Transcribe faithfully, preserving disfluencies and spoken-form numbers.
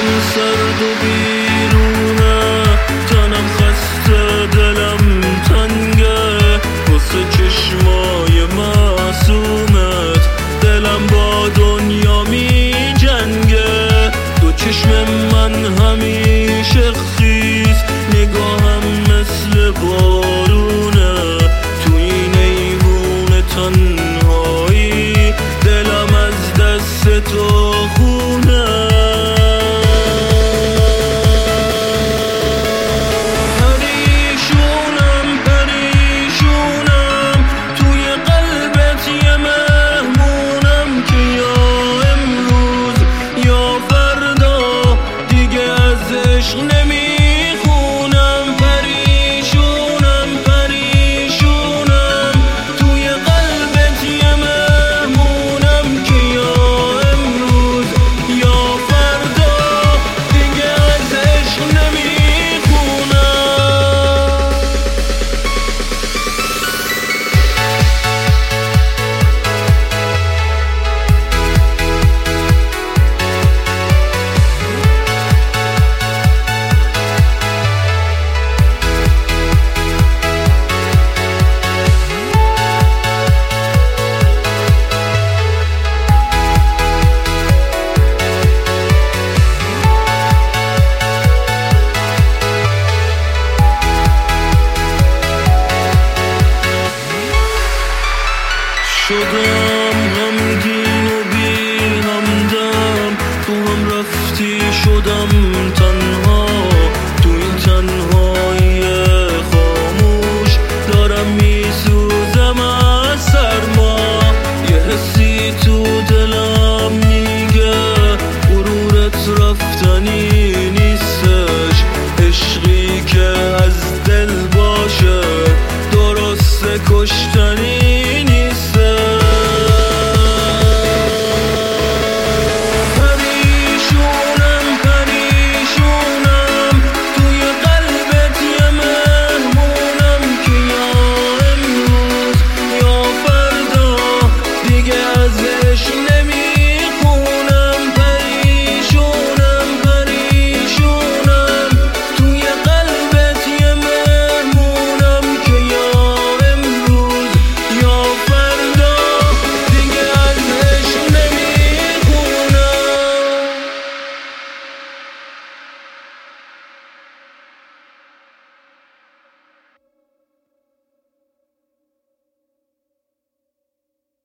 سرد و بیرونه، تنم خسته دلم تنگه، واسه چشمای معصومت دلم با دنیا می جنگه. دو چشم من همیشه خیس، نگاهم مثل بارونه، تو این ایوون تنهایی دلم از دست تو خونه. نمیخونم، پریشونم پریشونم، توی قلبت یه مهمونم که یا امروز یا فردا دیگه از عشق نمیخونم. شدم غمگین و بی همدم، تو هم رفتی شدم تنها، تو این تنهایی خاموش دارم میسوزم از سرما. یه حسی تو دلم میگه غرورت رفتنی